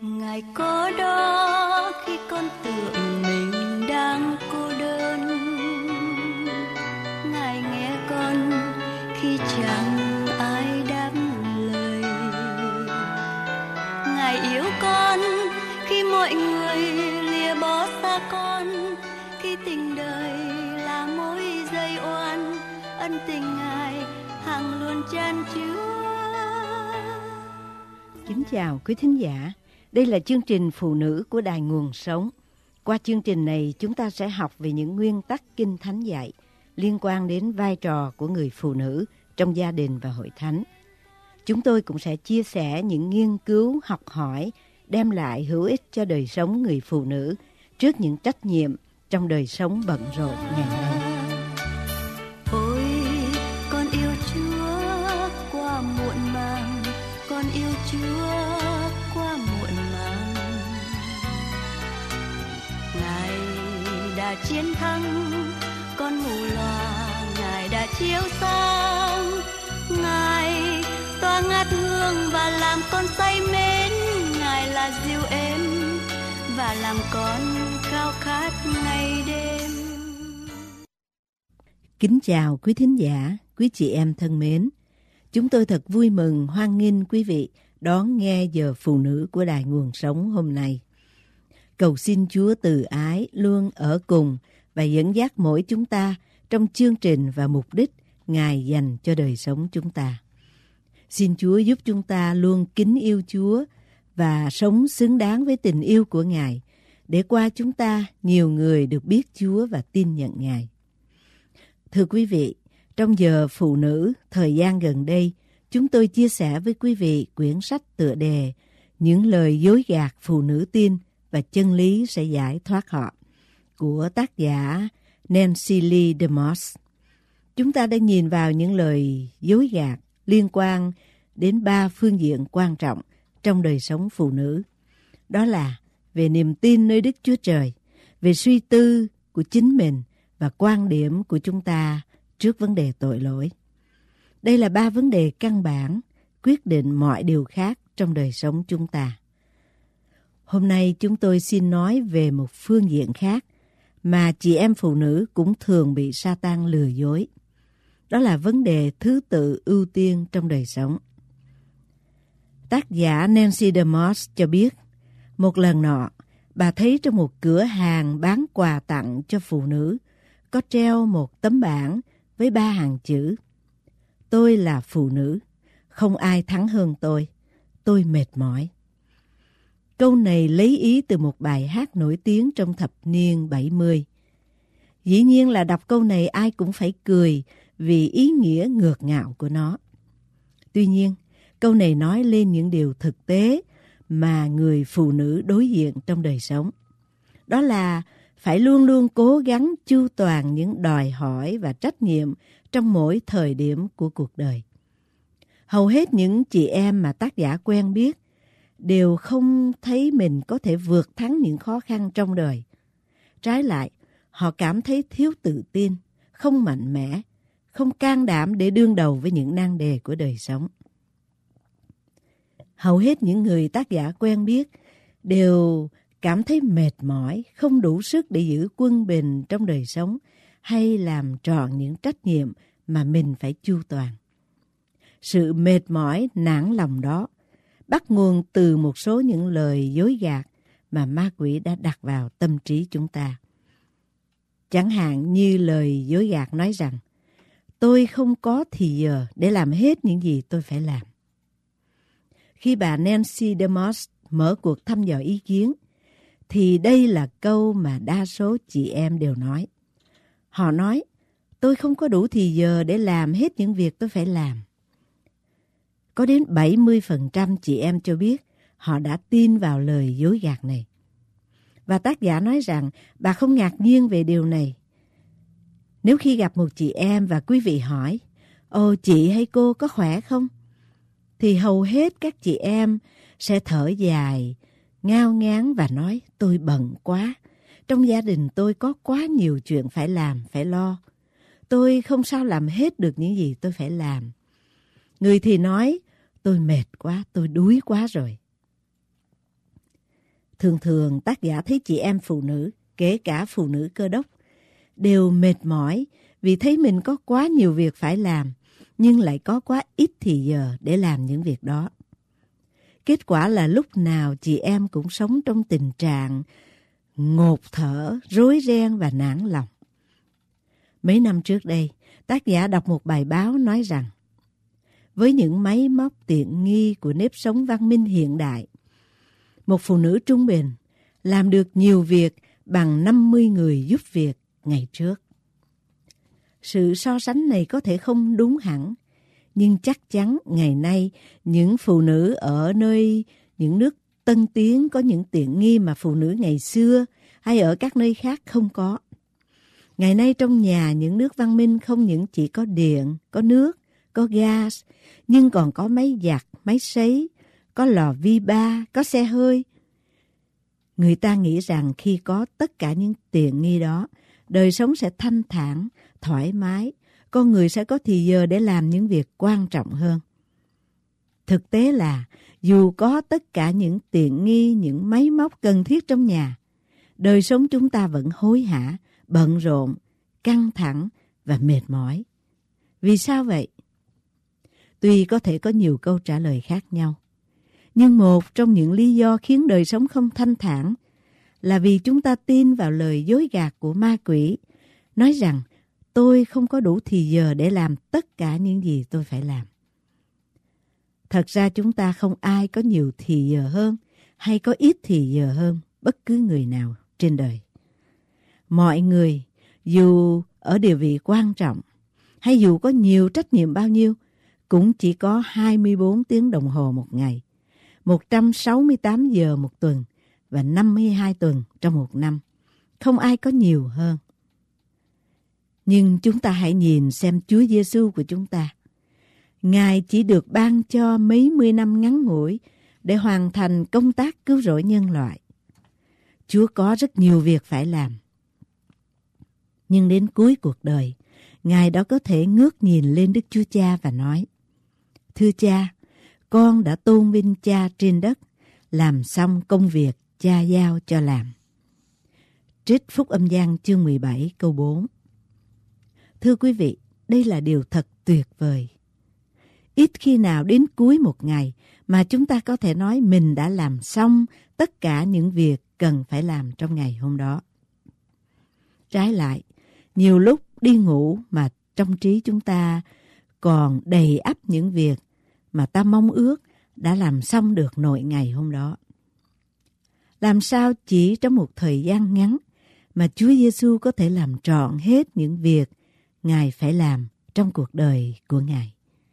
Ngài có đó khi con tưởng mình đang cô đơn, Ngài nghe con khi chẳng ai đáp lời, Ngài yêu con khi mọi người lìa bỏ xa con, khi tình đời là mối dây oan, ân tình Ngài hằng luôn chan chứa. Kính chào quý thính giả, đây là chương trình Phụ nữ của Đài Nguồn Sống. Qua chương trình này chúng ta sẽ học về những nguyên tắc Kinh Thánh dạy liên quan đến vai trò của người phụ nữ trong gia đình và hội thánh. Chúng tôi cũng sẽ chia sẻ những nghiên cứu học hỏi đem lại hữu ích cho đời sống người phụ nữ trước những trách nhiệm trong đời sống bận rộn ngày nay. Ôi, con yêu Chúa qua muộn màng, con yêu Chúa qua muộn màng. Ngài đã chiến thắng con mù loà, Ngài đã chiếu sáng, Ngài tỏa ngát hương và làm con say mến, Ngài là dịu êm và làm con khao khát ngày đêm. Kính chào quý thính giả, quý chị em thân mến. Chúng tôi thật vui mừng hoan nghênh quý vị đón nghe giờ Phụ nữ của Đài Nguồn Sống hôm nay. Cầu xin Chúa từ ái luôn ở cùng và dẫn dắt mỗi chúng ta trong chương trình và mục đích Ngài dành cho đời sống chúng ta. Xin Chúa giúp chúng ta luôn kính yêu Chúa và sống xứng đáng với tình yêu của Ngài, để qua chúng ta nhiều người được biết Chúa và tin nhận Ngài. Thưa quý vị, trong giờ Phụ nữ thời gian gần đây, chúng tôi chia sẻ với quý vị quyển sách tựa đề Những lời dối gạt phụ nữ tin và chân lý sẽ giải thoát họ của tác giả Nancy Lee DeMoss. Chúng ta đã nhìn vào những lời dối gạt liên quan đến 3 phương diện quan trọng trong đời sống phụ nữ. Đó là về niềm tin nơi Đức Chúa Trời, về suy tư của chính mình và quan điểm của chúng ta trước vấn đề tội lỗi. Đây là 3 vấn đề căn bản quyết định mọi điều khác trong đời sống chúng ta. Hôm nay chúng tôi xin nói về một phương diện khác mà chị em phụ nữ cũng thường bị Sa-tan lừa dối. Đó là vấn đề thứ tự ưu tiên trong đời sống. Tác giả Nancy DeMoss cho biết, một lần nọ, bà thấy trong một cửa hàng bán quà tặng cho phụ nữ có treo một tấm bảng với 3 hàng chữ: Tôi là phụ nữ, không ai thắng hơn tôi mệt mỏi. Câu này lấy ý từ một bài hát nổi tiếng trong thập niên 70. Dĩ nhiên là đọc câu này ai cũng phải cười vì ý nghĩa ngược ngạo của nó. Tuy nhiên, câu này nói lên những điều thực tế mà người phụ nữ đối diện trong đời sống. Đó là phải luôn luôn cố gắng chu toàn những đòi hỏi và trách nhiệm trong mỗi thời điểm của cuộc đời. Hầu hết những chị em mà tác giả quen biết đều không thấy mình có thể vượt thắng những khó khăn trong đời. Trái lại, họ cảm thấy thiếu tự tin, không mạnh mẽ, không can đảm để đương đầu với những nan đề của đời sống. Hầu hết những người tác giả quen biết đều cảm thấy mệt mỏi, không đủ sức để giữ quân bình trong đời sống hay làm tròn những trách nhiệm mà mình phải chu toàn. Sự mệt mỏi, nản lòng đó bắt nguồn từ một số những lời dối gạt mà ma quỷ đã đặt vào tâm trí chúng ta. Chẳng hạn như lời dối gạt nói rằng, tôi không có thì giờ để làm hết những gì tôi phải làm. Khi bà Nancy DeMoss mở cuộc thăm dò ý kiến, thì đây là câu mà đa số chị em đều nói. Họ nói, tôi không có đủ thì giờ để làm hết những việc tôi phải làm. Có đến 70% chị em cho biết họ đã tin vào lời dối gạt này. Và tác giả nói rằng bà không ngạc nhiên về điều này. Nếu khi gặp một chị em và quý vị hỏi, ồ chị hay cô có khỏe không? Thì hầu hết các chị em sẽ thở dài, ngao ngán và nói tôi bận quá. Trong gia đình tôi có quá nhiều chuyện phải làm, phải lo. Tôi không sao làm hết được những gì tôi phải làm. Người thì nói tôi mệt quá, tôi đuối quá rồi. Thường thường tác giả thấy chị em phụ nữ, kể cả phụ nữ Cơ Đốc, đều mệt mỏi vì thấy mình có quá nhiều việc phải làm, nhưng lại có quá ít thì giờ để làm những việc đó. Kết quả là lúc nào chị em cũng sống trong tình trạng ngột thở, rối ren và nản lòng. Mấy năm trước đây, tác giả đọc một bài báo nói rằng với những máy móc tiện nghi của nếp sống văn minh hiện đại, một phụ nữ trung bình làm được nhiều việc bằng 50 người giúp việc ngày trước. Sự so sánh này có thể không đúng hẳn, nhưng chắc chắn ngày nay những phụ nữ ở những nước tân tiến có những tiện nghi mà phụ nữ ngày xưa hay ở các nơi khác không có. Ngày nay trong nhà những nước văn minh không những chỉ có điện, có nước, có gas, nhưng còn có máy giặt, máy sấy, có lò vi ba, có xe hơi. Người ta nghĩ rằng khi có tất cả những tiện nghi đó, đời sống sẽ thanh thản, thoải mái, con người sẽ có thì giờ để làm những việc quan trọng hơn. Thực tế là dù có tất cả những tiện nghi, những máy móc cần thiết trong nhà, đời sống chúng ta vẫn hối hả, bận rộn, căng thẳng và mệt mỏi. Vì sao vậy? Tuy có thể có nhiều câu trả lời khác nhau, nhưng một trong những lý do khiến đời sống không thanh thản là vì chúng ta tin vào lời dối gạt của ma quỷ, nói rằng tôi không có đủ thì giờ để làm tất cả những gì tôi phải làm. Thật ra chúng ta không ai có nhiều thì giờ hơn hay có ít thì giờ hơn bất cứ người nào trên đời. Mọi người, dù ở địa vị quan trọng hay dù có nhiều trách nhiệm bao nhiêu, cũng chỉ có 24 tiếng đồng hồ một ngày, 168 giờ một tuần và 52 tuần trong một năm. Không ai có nhiều hơn. Nhưng chúng ta hãy nhìn xem Chúa Giêsu của chúng ta. Ngài chỉ được ban cho mấy mươi năm ngắn ngủi để hoàn thành công tác cứu rỗi nhân loại. Chúa có rất nhiều việc phải làm. Nhưng đến cuối cuộc đời, Ngài đã có thể ngước nhìn lên Đức Chúa Cha và nói: Thưa Cha, con đã tôn vinh Cha trên đất, làm xong công việc Cha giao cho làm. Trích Phúc Âm Giăng chương 17 câu 4. Thưa quý vị, đây là điều thật tuyệt vời. Ít khi nào đến cuối một ngày mà chúng ta có thể nói mình đã làm xong tất cả những việc cần phải làm trong ngày hôm đó. Trái lại, nhiều lúc đi ngủ mà trong trí chúng ta còn đầy ắp những việc mà ta mong ước đã làm xong được nội ngày hôm đó. Làm sao chỉ trong một thời gian ngắn mà Chúa Giêsu có thể làm trọn hết những việc Ngài phải làm trong cuộc đời của Ngài?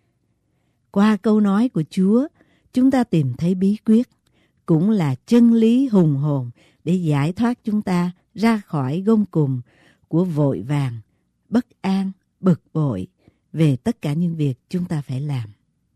Qua câu nói của Chúa, chúng ta tìm thấy bí quyết, cũng là chân lý hùng hồn để giải thoát chúng ta ra khỏi gông cùm của vội vàng, bất an, bực bội về tất cả những việc chúng ta phải làm.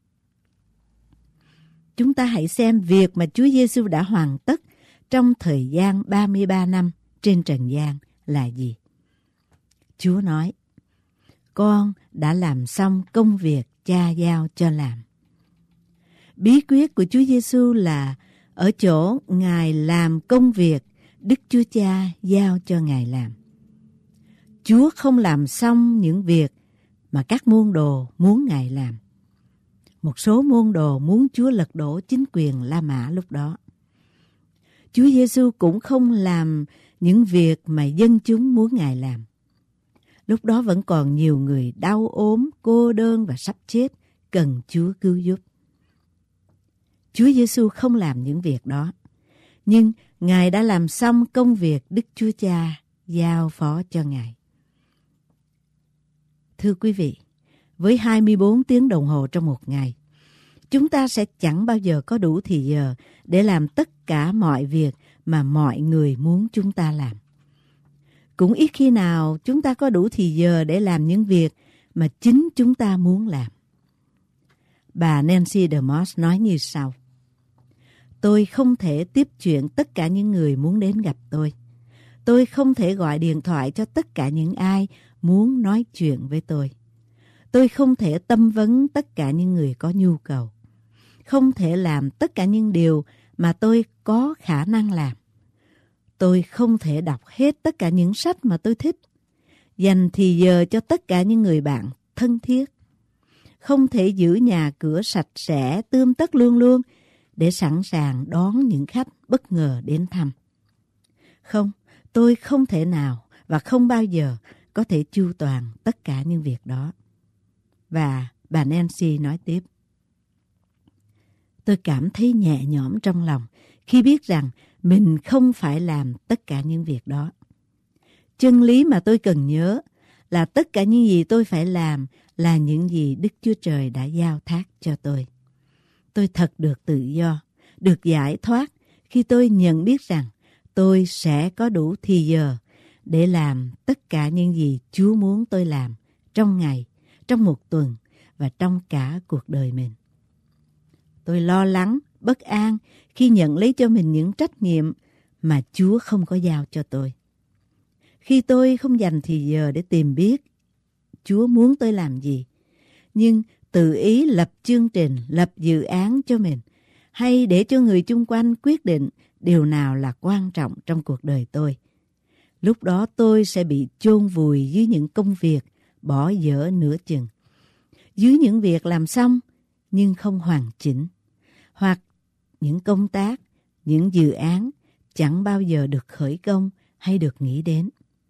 Chúng ta hãy xem việc mà Chúa Giêsu đã hoàn tất trong thời gian 33 năm trên trần gian là gì. Chúa nói: Con đã làm xong công việc Cha giao cho làm. Bí quyết của Chúa Giêsu là ở chỗ Ngài làm công việc Đức Chúa Cha giao cho Ngài làm. Chúa không làm xong những việc mà các môn đồ muốn Ngài làm. Một số môn đồ muốn Chúa lật đổ chính quyền La Mã lúc đó. Chúa Giêsu cũng không làm những việc mà dân chúng muốn Ngài làm. Lúc đó vẫn còn nhiều người đau ốm, cô đơn và sắp chết, cần Chúa cứu giúp. Chúa Giêsu không làm những việc đó, nhưng Ngài đã làm xong công việc Đức Chúa Cha giao phó cho Ngài. Thưa quý vị, với 24 tiếng đồng hồ trong một ngày, chúng ta sẽ chẳng bao giờ có đủ thì giờ để làm tất cả mọi việc mà mọi người muốn chúng ta làm. Cũng ít khi nào chúng ta có đủ thì giờ để làm những việc mà chính chúng ta muốn làm. Bà Nancy DeMoss nói như sau: Tôi không thể tiếp chuyện tất cả những người muốn đến gặp tôi. Tôi không thể gọi điện thoại cho tất cả những ai muốn nói chuyện với tôi. Tôi không thể tâm vấn tất cả những người có nhu cầu. Không thể làm tất cả những điều mà tôi có khả năng làm. Tôi không thể đọc hết tất cả những sách mà tôi thích, dành thì giờ cho tất cả những người bạn thân thiết. Không thể giữ nhà cửa sạch sẽ tươm tất luôn luôn để sẵn sàng đón những khách bất ngờ đến thăm. Không, tôi không thể nào và không bao giờ có thể chu toàn tất cả những việc đó. Và bà Nancy nói tiếp: tôi cảm thấy nhẹ nhõm trong lòng khi biết rằng mình không phải làm tất cả những việc đó. Chân lý mà tôi cần nhớ là tất cả những gì tôi phải làm là những gì Đức Chúa Trời đã giao thác cho tôi. Tôi thật được tự do, được giải thoát khi tôi nhận biết rằng tôi sẽ có đủ thì giờ để làm tất cả những gì Chúa muốn tôi làm trong ngày, trong một tuần và trong cả cuộc đời mình. Tôi lo lắng, bất an khi nhận lấy cho mình những trách nhiệm mà Chúa không có giao cho tôi. Khi tôi không dành thì giờ để tìm biết Chúa muốn tôi làm gì, nhưng tự ý lập chương trình, lập dự án cho mình, hay để cho người chung quanh quyết định điều nào là quan trọng trong cuộc đời tôi. Lúc đó tôi sẽ bị chôn vùi dưới những công việc bỏ dở nửa chừng, dưới những việc làm xong nhưng không hoàn chỉnh, hoặc những công tác, những dự án chẳng bao giờ được khởi công hay được nghĩ đến.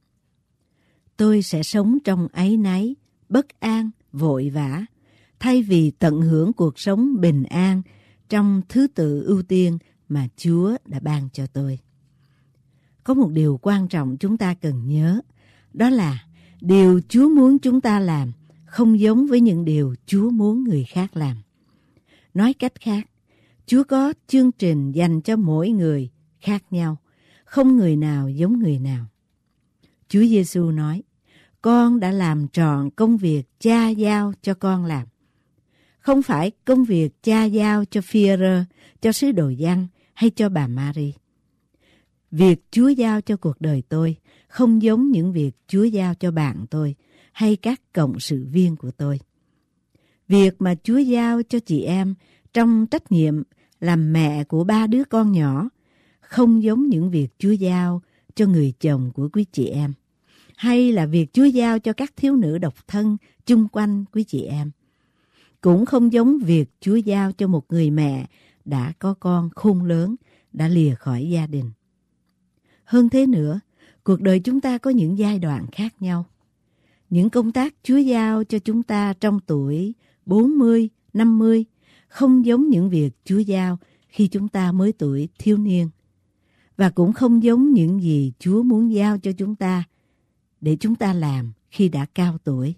Tôi sẽ sống trong áy náy, bất an, vội vã, thay vì tận hưởng cuộc sống bình an trong thứ tự ưu tiên mà Chúa đã ban cho tôi. Có một điều quan trọng chúng ta cần nhớ, đó là điều Chúa muốn chúng ta làm không giống với những điều Chúa muốn người khác làm. Nói cách khác, Chúa có chương trình dành cho mỗi người khác nhau, không người nào giống người nào. Chúa Giêsu nói: con đã làm trọn công việc Cha giao cho con làm. Không phải công việc Cha giao cho Phi-e-rơ, cho sứ đồ Giăng hay cho bà Ma-ri. Việc Chúa giao cho cuộc đời tôi không giống những việc Chúa giao cho bạn tôi hay các cộng sự viên của tôi. Việc mà Chúa giao cho chị em trong trách nhiệm làm mẹ của 3 đứa con nhỏ không giống những việc Chúa giao cho người chồng của quý chị em, hay là việc Chúa giao cho các thiếu nữ độc thân chung quanh quý chị em. Cũng không giống việc Chúa giao cho một người mẹ đã có con khôn lớn, đã lìa khỏi gia đình. Hơn thế nữa, cuộc đời chúng ta có những giai đoạn khác nhau. Những công tác Chúa giao cho chúng ta trong tuổi 40, 50 không giống những việc Chúa giao khi chúng ta mới tuổi thiếu niên, và cũng không giống những gì Chúa muốn giao cho chúng ta để chúng ta làm khi đã cao tuổi.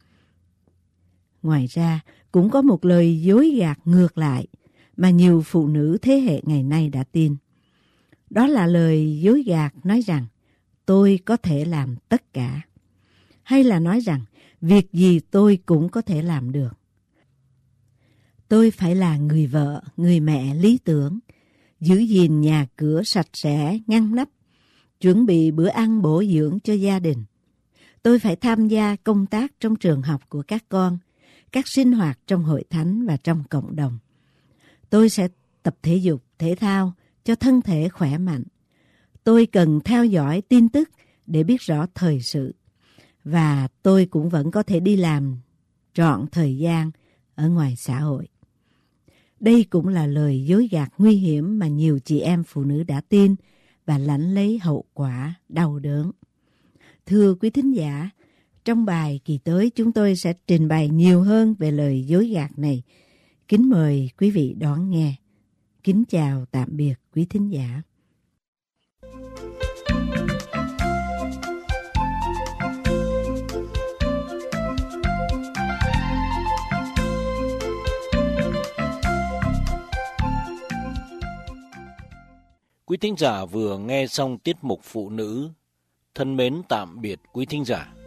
Ngoài ra, cũng có một lời dối gạt ngược lại mà nhiều phụ nữ thế hệ ngày nay đã tin. Đó là lời dối gạt nói rằng tôi có thể làm tất cả, hay là nói rằng việc gì tôi cũng có thể làm được. Tôi phải là người vợ, người mẹ lý tưởng, giữ gìn nhà cửa sạch sẽ, ngăn nắp, chuẩn bị bữa ăn bổ dưỡng cho gia đình. Tôi phải tham gia công tác trong trường học của các con, các sinh hoạt trong hội thánh và trong cộng đồng. Tôi sẽ tập thể dục, thể thao cho thân thể khỏe mạnh. Tôi cần theo dõi tin tức để biết rõ thời sự. Và tôi cũng vẫn có thể đi làm trọn thời gian ở ngoài xã hội. Đây cũng là lời dối gạt nguy hiểm mà nhiều chị em phụ nữ đã tin và lãnh lấy hậu quả đau đớn. Thưa quý thính giả, trong bài kỳ tới chúng tôi sẽ trình bày nhiều hơn về lời dối gạt này. Kính mời quý vị đón nghe. Kính chào tạm biệt quý thính giả. Quý thính giả vừa nghe xong tiết mục Phụ nữ. Thân mến tạm biệt quý thính giả.